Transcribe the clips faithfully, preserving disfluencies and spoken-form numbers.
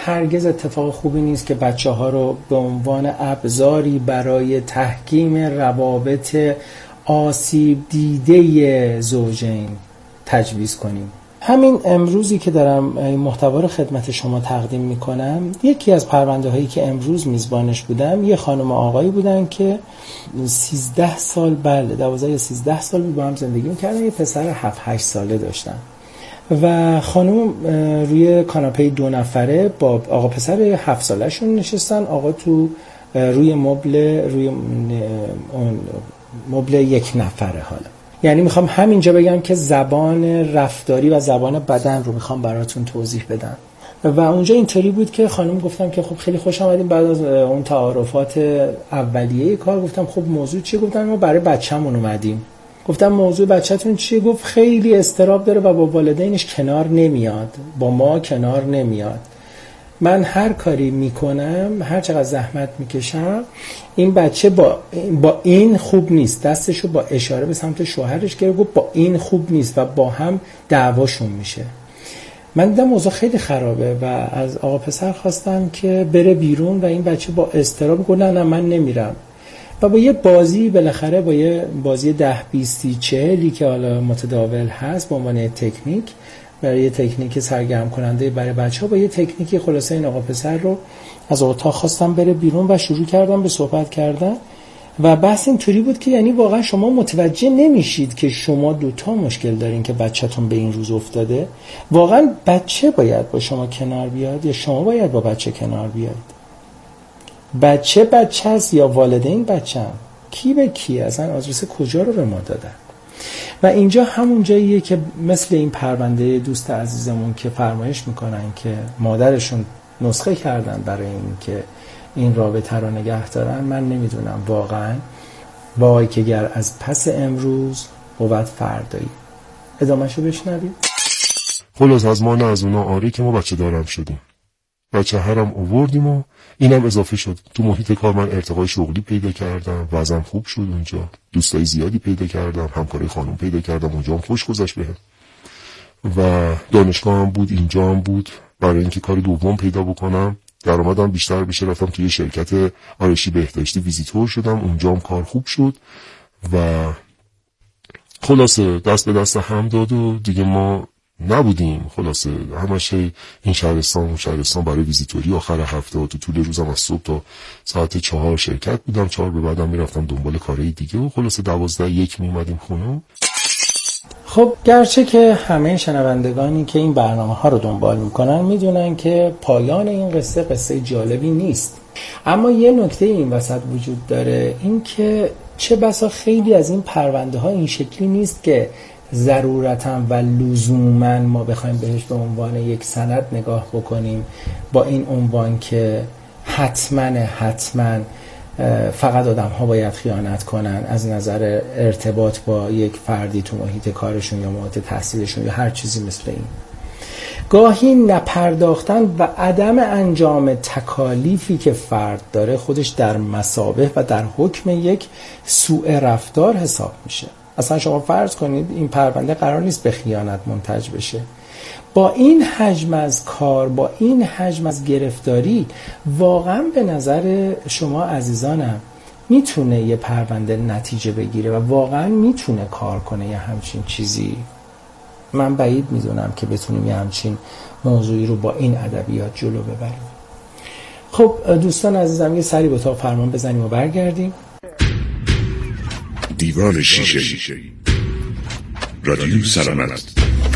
هرگز اتفاق خوبی نیست که بچه ها رو به عنوان ابزاری برای تحکیم روابط آسیب دیده زوجین تجویز کنیم. همین امروزی که دارم این محتوا رو خدمت شما تقدیم میکنم، یکی از پرونده هایی که امروز میزبانش بودم یه خانم آقایی بودن که سیزده سال بله دوازده یا سیزده سال با هم زندگی میکردن، یه پسر هفت هشت ساله داشتن و خانم روی کاناپه دو نفره با آقا پسر هفت ساله شون نشستن، آقا تو روی مبل روی مبل یک نفره. حالا یعنی میخوام همینجا بگم که زبان رفتاری و زبان بدن رو میخوام براتون توضیح بدم. و اونجا اینطوری بود که خانم گفتم که خب خیلی خوش آمدیم بعد از اون تعارفات اولیه کار. گفتم خب موضوع چیه؟ گفتم ما برای بچه‌مون اومدیم. گفتم موضوع بچه‌تون چیه؟ گفت خیلی اضطراب داره و با والدینش کنار نمیاد، با ما کنار نمیاد. من هر کاری میکنم، هر چقدر زحمت میکشم، این بچه با با این خوب نیست. دستشو با اشاره به سمت شوهرش گرفت، گفت با این خوب نیست و با هم دعواشون میشه. من دیدم موضوع خیلی خرابه و از آقا پسر خواستم که بره بیرون و این بچه با اضطراب گفت نه نه من نمیرم. و با یه بازی بالاخره با یه بازی ده بیستی چهلی که حالا متداول هست به عنوان تکنیک، برای یه تکنیک سرگرم کننده برای بچه‌ها، با یه تکنیکی خلاصه این آقا پسر رو از اتاق خواستم بره بیرون و شروع کردم به صحبت کردن. و بحث اینطوری بود که یعنی واقعا شما متوجه نمیشید که شما دوتا مشکل دارین که بچه‌تون به این روز افتاده. واقعا بچه باید با شما کنار بیاد یا شما باید با بچه کنار بیاد؟ بچه بچه است یا والدین بچه هم؟ کی به کی؟ اصلا آدرس کجا رو به ما دادن؟ و اینجا همون جاییه که مثل این پرونده دوست عزیزمون که فرمایش میکنن که مادرشون نسخه کردن برای این که این رابطه رو نگه دارن. من نمیدونم واقعا، وای که گر از پس امروز بود فردایی. ادامهشو بشنوید. خلاص از ما نه از اونا آره که ما بچه دارم شدیم، بچه هرم آوردیم و اینم اضافه شد. تو محیط کار من ارتقای شغلی پیدا کردم، وضعم خوب شد اونجا، دوستای زیادی پیدا کردم، همکاری خانم پیدا کردم، اونجا هم خوش گذشت بهم و دانشگاه هم بود، اینجا هم بود. برای اینکه کار دوم پیدا بکنم درآمدم بیشتر بشه رفتم توی شرکت آرایشی بهداشتی ویزیتور شدم، اونجا هم کار خوب شد و خلاصه دست به دست هم داد و دیگه ما نبودیم. خلاصه همش این شهرستان و شهرستان برای ویزیتوری آخر هفته و تو طول روزم از صبح تا ساعت چهار شرکت بودم، چهار به بعدم میرفتم دنبال کارهای دیگه و خلاصه دوازده یک میومدیم خونه. خب گرچه که همه شنوندگانی که این برنامه ها رو دنبال میکنن میدونن که پایان این قصه قصه جالبی نیست، اما یه نکته این وسط وجود داره، این که چه بسا خیلی از این پرونده ها این شکلی نیست که ضرورتاً و لزوماً ما بخوایم بهش به عنوان یک سند نگاه بکنیم با این عنوان که حتماً حتماً فقط آدم ها باید خیانت کنن از نظر ارتباط با یک فردی تو محیط کارشون یا محیط تحصیلشون یا هر چیزی مثل این. گاهی نپرداختن و عدم انجام تکالیفی که فرد داره خودش در مثابه و در حکم یک سوء رفتار حساب میشه. اصلا شما فرض کنید این پرونده قرار نیست به خیانت منتج بشه. با این حجم از کار، با این حجم از گرفتاری، واقعا به نظر شما عزیزانم میتونه یه پرونده نتیجه بگیره و واقعا میتونه کار کنه یه همچین چیزی؟ من بعید میدونم که بتونیم یه همچین موضوعی رو با این ادبیات جلو ببریم. خب دوستان عزیزم یه سری به اتاق فرمان بزنیم و برگردیم. دیوان شیشه رادیو سلامت،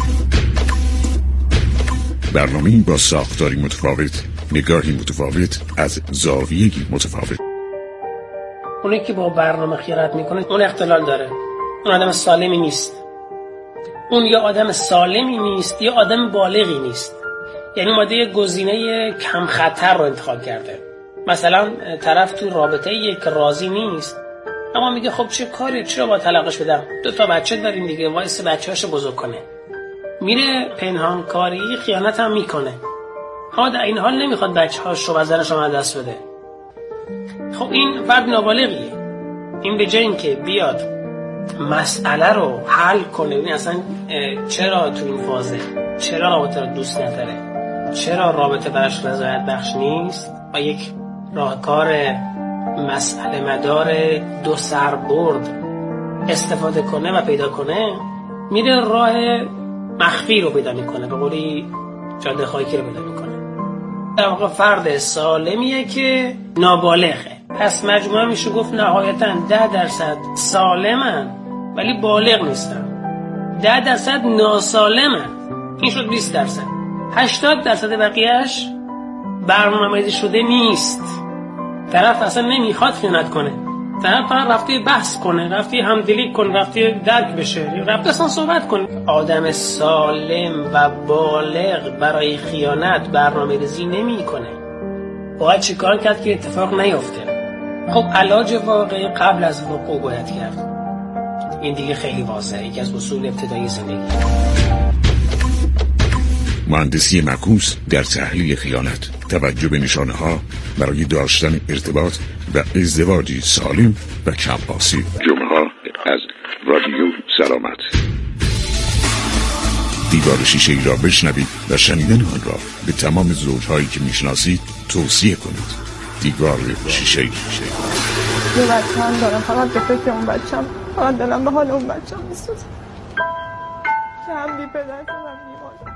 برنامه‌ای با ساختاری متفاوت، نگاهی متفاوت از زاویه‌ای متفاوت. اونی که با برنامه خیانت میکنه اون اختلال داره، اون آدم سالمی نیست. اون یا آدم سالمی نیست یا آدم بالغی نیست. یعنی اومده یه گزینه کم خطر رو انتخاب کرده. مثلا طرف تو رابطه یک راضی نیست، اما میگه خب چه کاری، چرا با طلاقش بدم، دو تا بچه داریم دیگه، وایس بچه‌هاشو بزرگ کنه. میره پنهان کاری خیانت هم میکنه، اما در این حال نمیخواد بچه‌هاشو و زنش رو از دست بده. خب این فرد نابالغیه. این به جای اینکه بیاد مسئله رو حل کنه، ببین اصلا چرا تو این فازه، چرا رابطه رو دوست نداره، چرا رابطه براش رضایت بخش نیست و یک راهکار مسئله مدار دو سربرد استفاده کنه و پیدا کنه، میره راه مخفی رو پیدا میکنه، به قولی جاده خاکی رو پیدا میکنه. در واقع فرد سالمیه که نابالغه. پس مجموعه میشه گفت نهایتاً ده درصد سالمن ولی بالغ نیستن، ده درصد ناسالمن، این شد بیست درصد. هشتاد درصد بقیهش برنامه‌ریزی شده نیست. طرف اصلا نمیخواد خیانت کنه، طرف فقط رفته بحث کنه، رفته همدلی کنه، رفته درک بشه، رفته اصلا صحبت کنه. آدم سالم و بالغ برای خیانت برنامه‌ریزی نمیکنه. باید چیکار کرد که اتفاق نیفته؟ خب علاج واقعی قبل از وقوع باید کرد. این دیگه خیلی واضحه، یکی از اصول ابتدایی زندگی. مهندسی معکوس در تحلیل خیانت، توجه به نشانه ها برای داشتن ارتباط و ازدواجی سالم و کم آسیب. جمعه ها از رادیو سلامت. دیوار شیشه ای را بشنوید و شنیدن آن را به تمام زوجهایی که میشناسید توصیه کنید. دیوار شیشه ای. یه بچه هم دارم، فقط به فکر اون بچه هم، فقط دلم به حال اون بچه هم میسوزه که هم بی پدر کنم بیمار.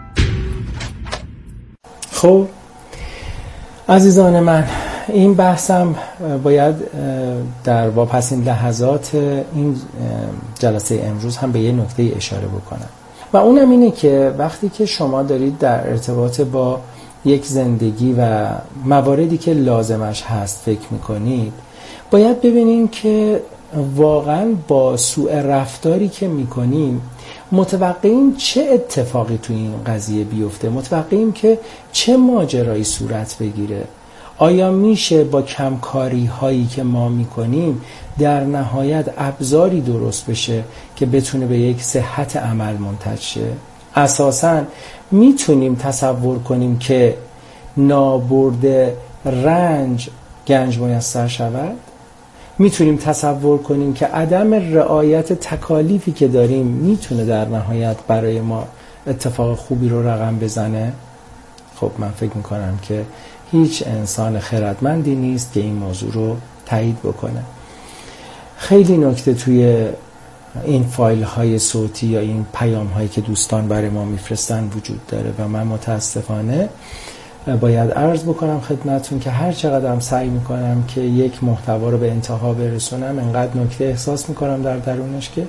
خب عزیزان من، این بحثم باید در واپسین لحظات این جلسه امروز هم به یه نکته اشاره بکنم و اونم اینه که وقتی که شما دارید در ارتباط با یک زندگی و مواردی که لازمش هست فکر میکنید، باید ببینیم که واقعا با سوء رفتاری که میکنیم متوقعیم چه اتفاقی تو این قضیه بیفته، متوقعیم که چه ماجرایی صورت بگیره. آیا میشه با کمکاری هایی که ما میکنیم در نهایت ابزاری درست بشه که بتونه به یک صحت عمل منتج شه؟ اساساً میتونیم تصور کنیم که نابرده رنج گنج میسر شود؟ میتونیم تصور کنیم که عدم رعایت تکالیفی که داریم میتونه در نهایت برای ما اتفاق خوبی رو رقم بزنه؟ خب من فکر میکنم که هیچ انسان خردمندی نیست که این موضوع رو تایید بکنه. خیلی نکته توی این فایل های صوتی یا این پیام هایی که دوستان برای ما میفرستن وجود داره و من متاسفانه باید عرض بکنم خدمتون که هر چقدر هم سعی میکنم که یک محتوا رو به انتها برسونم، انقدر نکته احساس میکنم در درونش که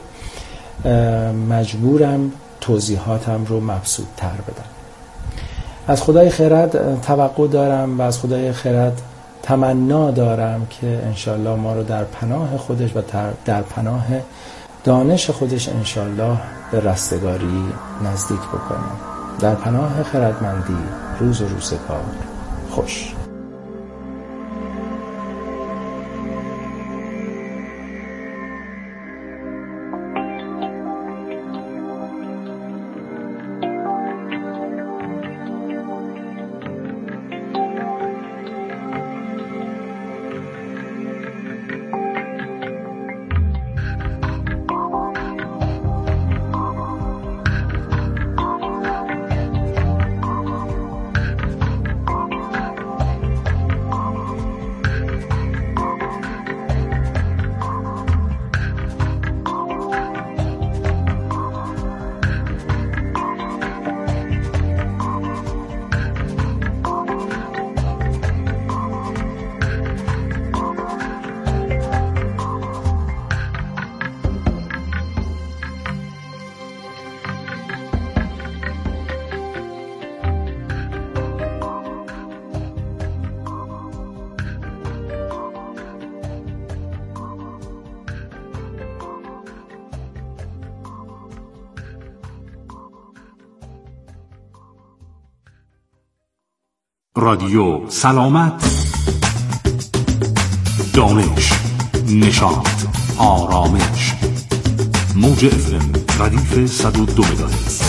مجبورم توضیحاتم رو مبسوط تر بدم. از خدای خیرت توقع دارم و از خدای خیرت تمنا دارم که انشالله ما رو در پناه خودش و در پناه دانش خودش انشالله به رستگاری نزدیک بکنه. در پناه خردمندی، روز و روزگار خوش. رادیو سلامت، دانش، نشاط، آرامش. موج اف ام ردیف صد و دو مگاهرتز.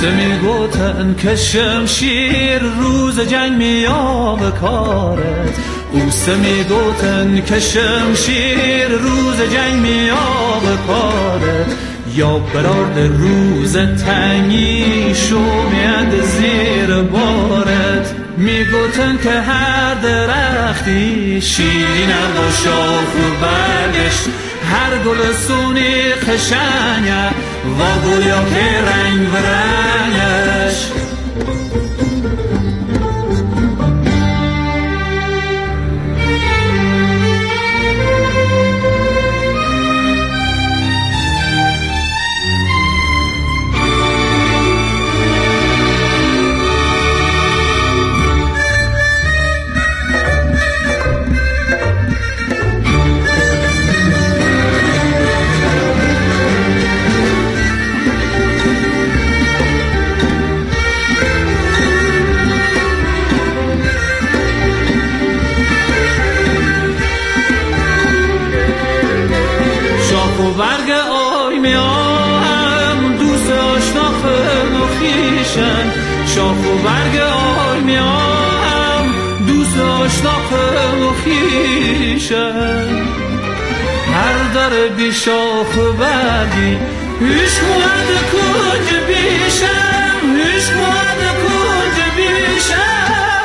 دوست میگوتن که شمشیر روز جنگ میاد کارت، دوست میگوتن که شمشیر روز جنگ میاد کارت، یا برارد روز تنگی شو میاد زیر بارت. میگوتن که هر درختی شیرین و شاخ و برگش، هر گل سونی خشنگه و گلیا که رنگ و رنگش. برگ آی می آهم دوست آشنا خم و خیشن، شاخ و برگ آی می آهم دوست آشنا خم و خیشن. هر در بی شاخ و برگی هیچ موند کنج بیشن، هیچ موند کنج بیشن.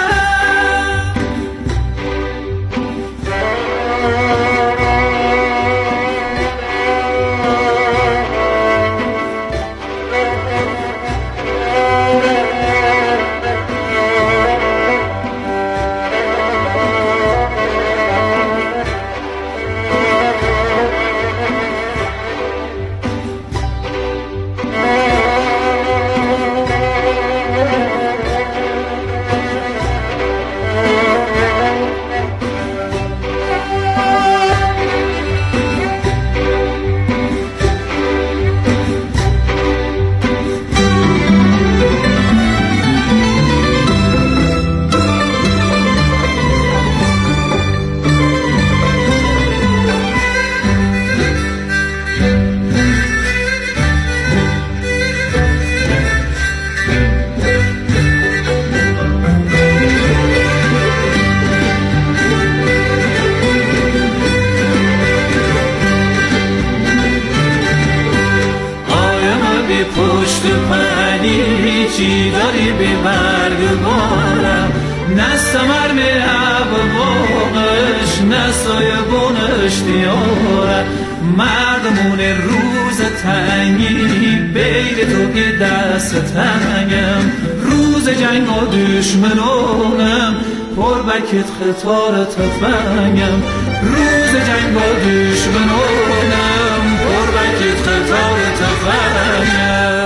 چی داری بی برگ بارم، نه سمر می عب باغش، نه سایه بونش دیاره. مردمون روز تنگی بین تو که دست تنگم، روز جنگ و دشمنانم پر بکت خطار تفنگم، روز جنگ و دشمنانم پر بکت خطار تفنگم.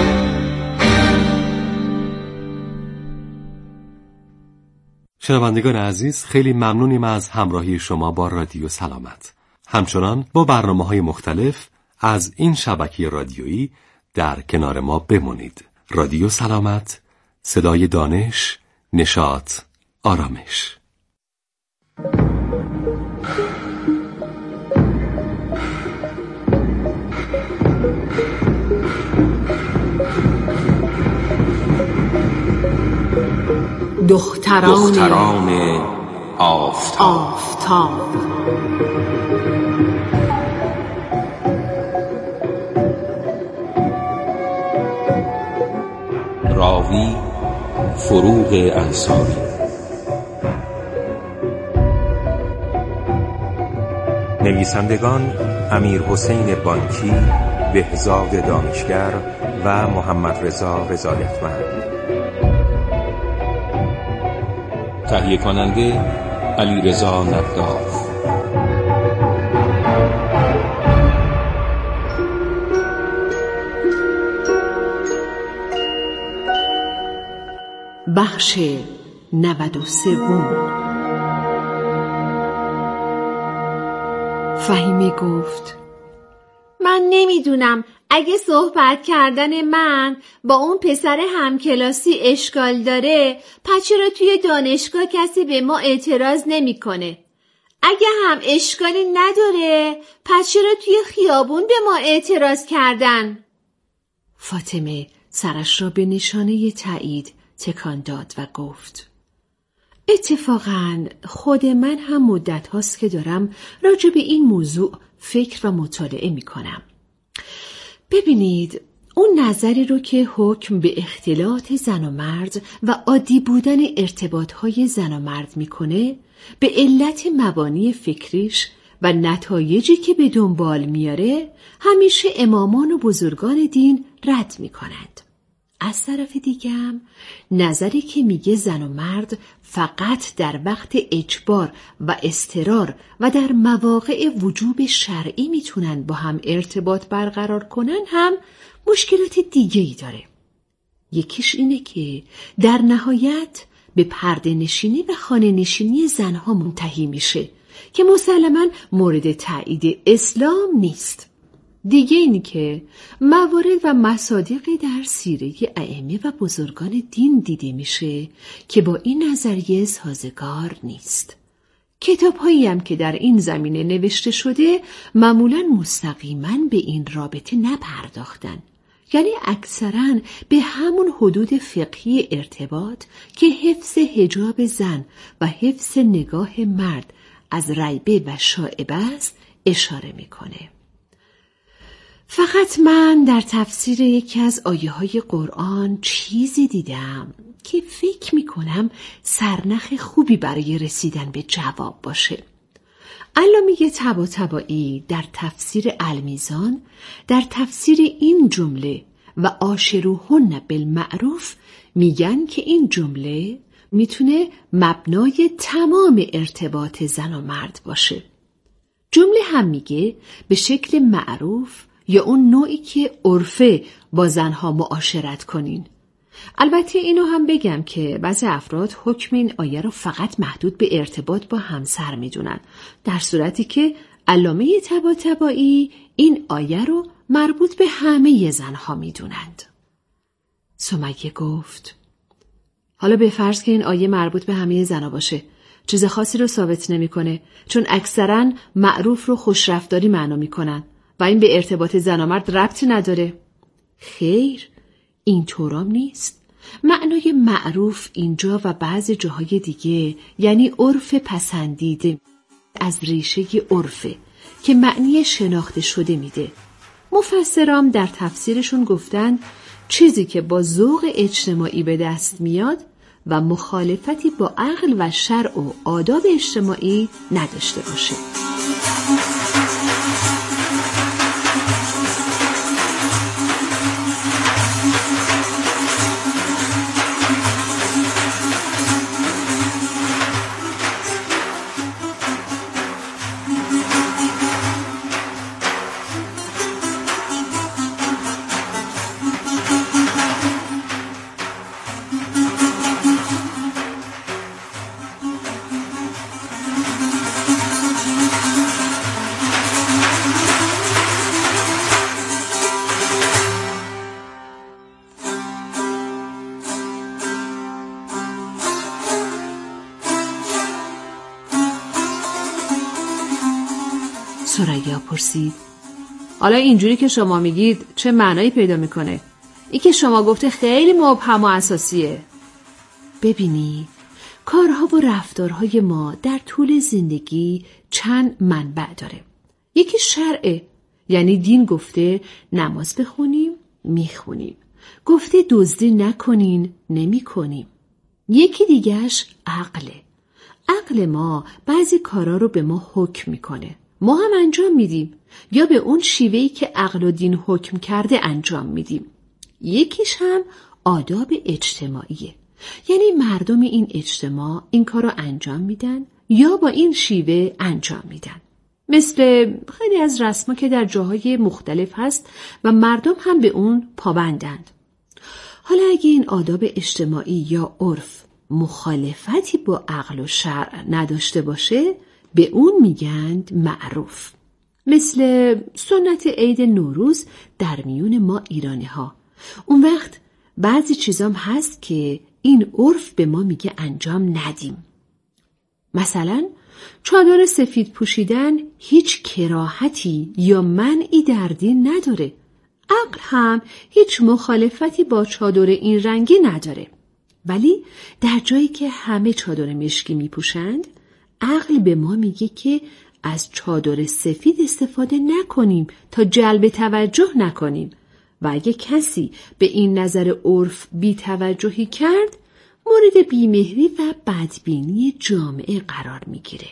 شنوندگان عزیز، خیلی ممنونیم از همراهی شما با رادیو سلامت. همچنان با برنامه‌های مختلف از این شبکه رادیویی در کنار ما بمانید. رادیو سلامت، صدای دانش، نشاط، آرامش. دختران, دختران آفتاب, آفتاب. راوی فروغ انصاری. نویسندگان امیر حسین بانکی، بهزاد دانشگر و محمد رضا رضایتمند. تهیه کننده علی رضا نداف. بخش نود و سه. فهیمه گفت من نمیدونم اگه صحبت کردن من با اون پسر همکلاسی اشکال داره، پس چرا توی دانشگاه کسی به ما اعتراض نمیکنه؟ اگه هم اشکالی نداره، پس چرا توی خیابون به ما اعتراض کردن؟ فاطمه سرش را به نشانه تایید تکان داد و گفت: اتفاقاً خود من هم مدت هاست که دارم راجع به این موضوع فکر و مطالعه می کنم. ببینید، اون نظری رو که حکم به اختلاط زن و مرد و عادی بودن ارتباطهای زن و مرد میکنه، به علت مبانی فکریش و نتایجی که به دنبال میاره همیشه امامان و بزرگان دین رد میکنند. از طرف دیگه هم نظری که میگه زن و مرد فقط در وقت اجبار و اضطرار و در مواقع وجوب شرعی میتونن با هم ارتباط برقرار کنن هم مشکلات دیگه ای داره. یکیش اینه که در نهایت به پرده نشینی و خانه نشینی زنها منتهی میشه که مسلماً مورد تایید اسلام نیست. دیگه اینی که موارد و مصادیقی در سیره ائمه و بزرگان دین دیده میشه که با این نظریه سازگار نیست. کتاب‌هایی هم که در این زمینه نوشته شده معمولاً مستقیماً به این رابطه نپرداختن، یعنی اکثراً به همون حدود فقهی ارتباط که حفظ حجاب زن و حفظ نگاه مرد از ریبه و شائبه است اشاره میکنه. فقط من در تفسیر یکی از آیه های قرآن چیزی دیدم که فکر میکنم سرنخ خوبی برای رسیدن به جواب باشه. الله میگه طباطبایی در تفسیر المیزان در تفسیر این جمله و عاشروهن بالمعروف میگن که این جمله میتونه مبنای تمام ارتباط زن و مرد باشه. جمله هم میگه به شکل معروف یا اون نوعی که عرفه با زنها معاشرت کنین. البته اینو هم بگم که بعضی افراد حکم این آیه رو فقط محدود به ارتباط با همسر میدونن، در صورتی که علامه طباطبایی این آیه رو مربوط به همه زنها میدونند. سمیه گفت: حالا به فرض که این آیه مربوط به همه زنها باشه، چیز خاصی رو ثابت نمیکنه، چون اکثرا معروف رو خوشرفتاری معنا میکنن و این به ارتباط زن و مرد ربطی نداره. خیر، این طورام نیست. معنای معروف اینجا و بعضی جاهای دیگه یعنی عرف پسندیده، از ریشه عرفه که معنی شناخته شده میده. مفسرام در تفسیرشون گفتن چیزی که با ذوق اجتماعی به دست میاد و مخالفتی با عقل و شرع و آداب اجتماعی نداشته باشه. ثریا پرسید: حالا اینجوری که شما میگید چه معنایی پیدا میکنه؟ این که شما گفته خیلی مبهم و اساسیه. ببینی، کارها و رفتارهای ما در طول زندگی چند منبع داره. یکی شرعه، یعنی دین گفته نماز بخونیم میخونیم، گفته دزدی نکنین نمیکنیم. یکی دیگهش عقله. عقل ما بعضی کارا رو به ما حکم میکنه، ما هم انجام میدیم یا به اون شیوهی که عقل و دین حکم کرده انجام میدیم. یکیش هم آداب اجتماعیه، یعنی مردم این اجتماع این کار رو انجام میدن یا با این شیوه انجام میدن. مثل خیلی از رسما که در جاهای مختلف هست و مردم هم به اون پابندند. حالا اگه این آداب اجتماعی یا عرف مخالفتی با عقل و شرع نداشته باشه، به اون میگند معروف. مثل سنت عید نوروز در میون ما ایرانی ها. اون وقت بعضی چیزام هست که این عرف به ما میگه انجام ندیم. مثلا چادر سفید پوشیدن هیچ کراهتی یا منعی در دین نداره، عقل هم هیچ مخالفتی با چادر این رنگی نداره. ولی در جایی که همه چادر مشکی میپوشند، عقل به ما میگه که از چادر سفید استفاده نکنیم تا جلب توجه نکنیم و اگه کسی به این نظر عرف بی توجهی کرد، مورد بیمهری و بدبینی جامعه قرار میگیره.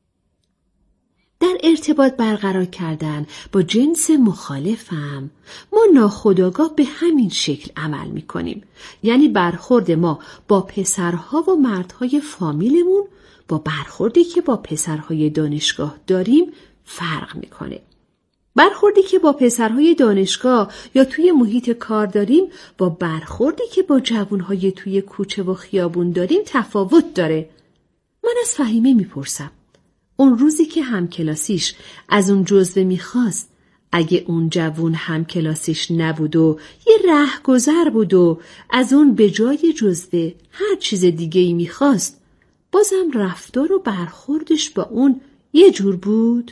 در ارتباط برقرار کردن با جنس مخالفم ما ناخودآگاه به همین شکل عمل میکنیم. یعنی برخورد ما با پسرها و مردهای فامیلمون با برخوردی که با پسرهای دانشگاه داریم فرق میکنه. برخوردی که با پسرهای دانشگاه یا توی محیط کار داریم با برخوردی که با جوانهای توی کوچه و خیابون داریم تفاوت داره. من از فهیمه میپرسم، اون روزی که همکلاسیش از اون جزوه میخواست، اگه اون جوون همکلاسیش نبود و یه رهگذر بود و از اون به جای جزوه هر چیز دیگه‌ای میخواست، بازم رفتار و برخوردش با اون یه جور بود؟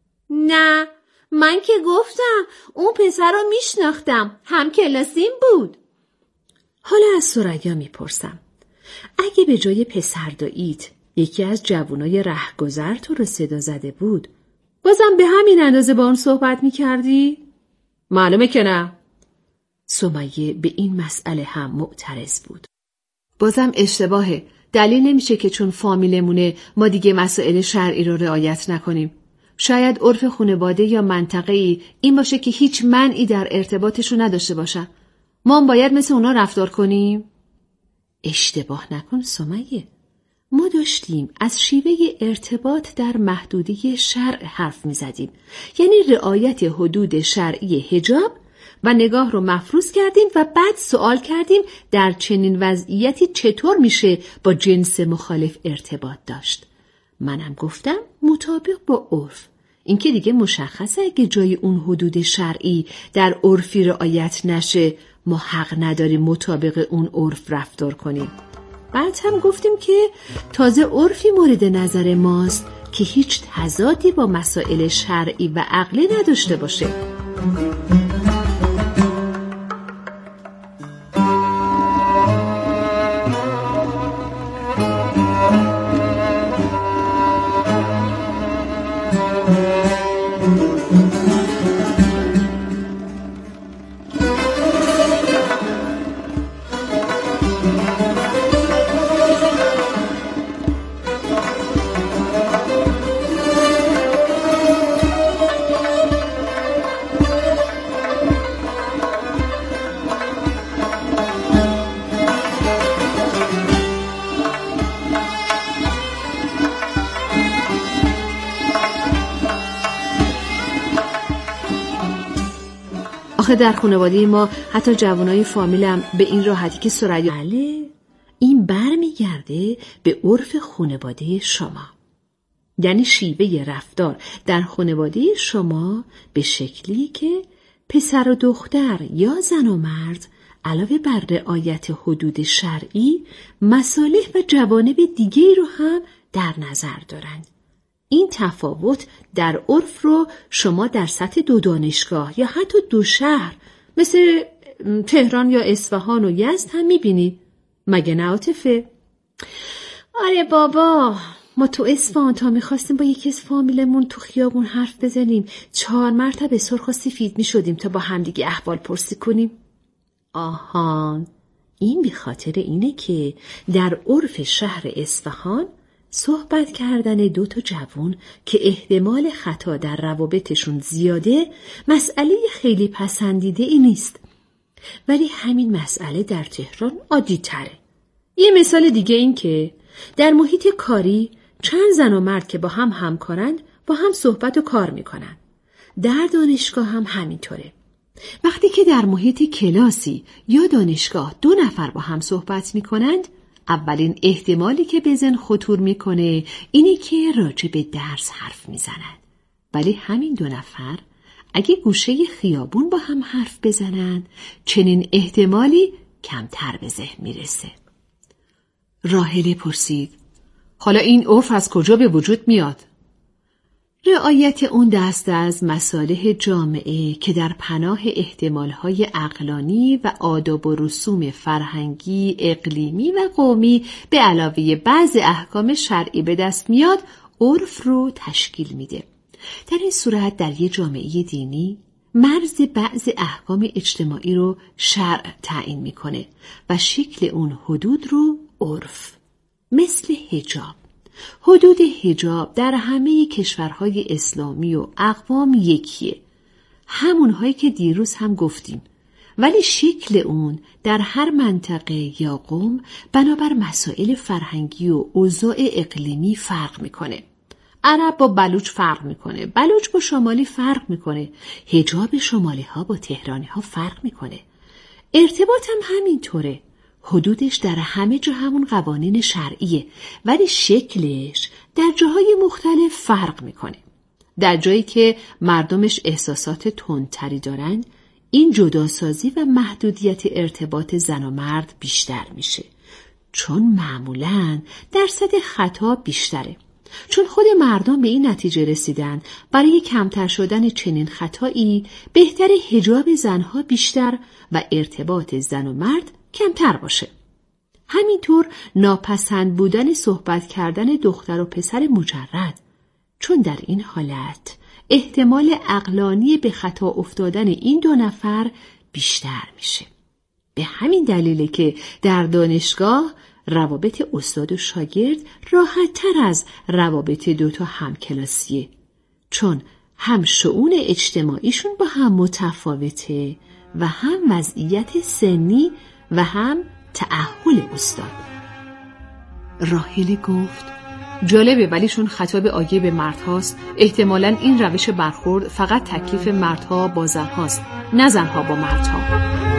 نه، من که گفتم اون پسر رو میشناختم، همکلاسیم بود. حالا از ثریا میپرسم، اگه به جای پسر داییت یکی از جوانای رهگذر تو رو صدا زده بود، بازم به همین اندازه با اون صحبت میکردی؟ معلومه که نه. سمیه به این مسئله هم معترض بود. بازم اشتباهه. دلیل نمیشه که چون فامیلمونه ما دیگه مسائل شرعی رو رعایت نکنیم. شاید عرف خانواده یا منطقه‌ای این باشه که هیچ منعی در ارتباطشون نداشته باشن. ما هم باید مثل اونا رفتار کنیم؟ اشتباه نکن سمیه. ما داشتیم از شیوه ارتباط در محدوده شرع حرف می زدیم. یعنی رعایت حدود شرعی حجاب و نگاه رو مفروض کردیم و بعد سوال کردیم در چنین وضعیتی چطور میشه با جنس مخالف ارتباط داشت. منم گفتم مطابق با عرف. این که دیگه مشخصه اگه جای اون حدود شرعی در عرفی رعایت نشه ما حق نداریم مطابق اون عرف رفتار کنیم. بعد هم گفتیم که تازه عرفی مورد نظر ماست که هیچ تضادی با مسائل شرعی و عقلی نداشته باشه. آخه در خانواده ما حتی جوانای فامیلم به این راحتی که ثریا بله این برمیگرده به عرف خانواده شما. یعنی شیوه رفتار در خانواده شما به شکلی که پسر و دختر یا زن و مرد علاوه بر رعایت حدود شرعی مصالح و جوانب دیگه رو هم در نظر دارند. این تفاوت در عرف رو شما در سطح دو دانشگاه یا حتی دو شهر مثل تهران یا اصفهان و یزد هم میبینید. مگه نه عاطفه؟ آره بابا، ما تو اصفهان تا میخواستیم با یکی از فامیلمون تو خیابون حرف بزنیم چهار مرتبه سرخ و سفید میشدیم تا با همدیگه احوال پرسی کنیم. آهان، این به خاطر اینه که در عرف شهر اصفهان صحبت کردن دو تا جوون که احتمال خطا در روابطشون زیاده مسئله خیلی پسندیده ای نیست. ولی همین مسئله در تهران عادی تره. یه مثال دیگه این که در محیط کاری چند زن و مرد که با هم همکارند با هم صحبت و کار میکنن. در دانشگاه هم همینطوره. وقتی که در محیط کلاسی یا دانشگاه دو نفر با هم صحبت میکنند، اولین احتمالی که به ذهن خطور میکنه اینه که راجع به درس حرف میزنند. ولی همین دو نفر اگه گوشه خیابون با هم حرف بزنند چنین احتمالی کمتر به ذهن میرسه. راهله پرسید: حالا این عرف از کجا به وجود میاد؟ رعایت اون دست از مصالح جامعه که در پناه احتمالهای عقلانی و آداب و رسوم فرهنگی، اقلیمی و قومی به علاوه بعض احکام شرعی به دست میاد، عرف رو تشکیل میده. در این صورت در یک جامعه دینی مرز بعض احکام اجتماعی رو شرع تعیین میکنه و شکل اون حدود رو عرف. مثل حجاب. حدود حجاب در همه کشورهای اسلامی و اقوام یکیه، همونهایی که دیروز هم گفتیم، ولی شکل اون در هر منطقه یا قوم بنابر مسائل فرهنگی و اوضاع اقلیمی فرق میکنه. عرب با بلوچ فرق میکنه، بلوچ با شمالی فرق میکنه، حجاب شمالی ها با تهرانی ها فرق میکنه. ارتباط هم همینطوره. حدودش در همه جا همون قوانین شرعیه، ولی شکلش در جاهای مختلف فرق میکنه. در جایی که مردمش احساسات تندتری دارن، این جداسازی و محدودیت ارتباط زن و مرد بیشتر میشه، چون معمولاً درصد خطا بیشتره. چون خود مردم به این نتیجه رسیدن برای کمتر شدن چنین خطایی بهتر حجاب زنها بیشتر و ارتباط زن و مرد کمتر باشه. همینطور ناپسند بودن صحبت کردن دختر و پسر مجرد، چون در این حالت احتمال عقلانی به خطا افتادن این دو نفر بیشتر میشه. به همین دلیله که در دانشگاه روابط استاد و شاگرد راحت تر از روابط دوتا همکلاسیه، چون هم شؤون اجتماعیشون با هم متفاوته و هم وضعیت سنی و هم تأهل استاد. راحله گفت جالبه، ولیشون خطاب آیه به مرد هاست. احتمالاً این روش برخورد فقط تکلیف مردها با زن هاست، نه زنها با مردها.